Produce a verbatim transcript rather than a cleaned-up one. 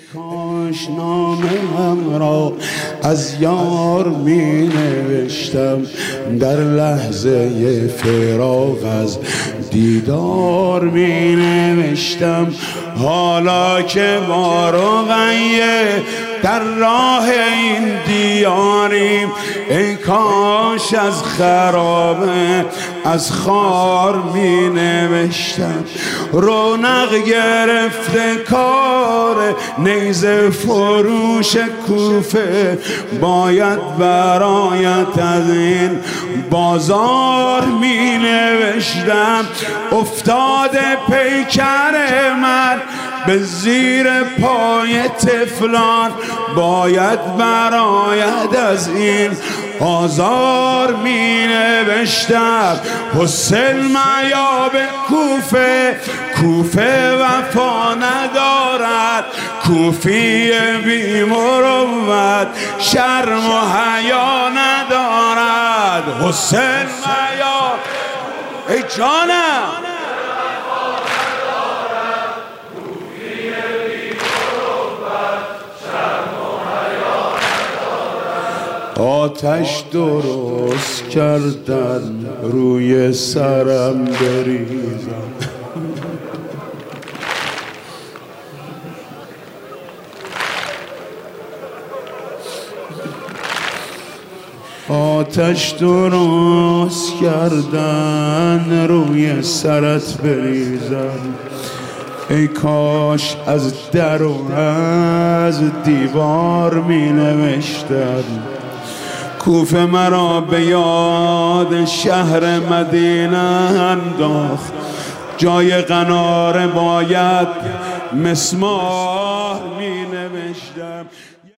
کاش نامم را از یار می نوشتم، در لحظه فراق از دیدار می نوشتم. حالا که با رقیه در راه این دیاریم، ای کاش از خرابه از خار می نوشتم. رونق گرفته کار نیزه فروش کوفه، باید برایت از این بازار می نوشتم. افتاده پیکر من به زیر پای طفلان، باید برآید از این آزار می نوشتم. حسین میاب کوفه، کوفه وفا ندارد، کوفی بی مروت شرم و حیا ندارد. حسین میاب ای جانم آتش درست کردن روی سرم بریزم. آتش درست کردن روی سرت بریزم، ای کاش از در و از دیوار می نوشتم. کوفه مرا به یاد شهر مدینه انداخت، جای قناره باید مسمار می نوشتم.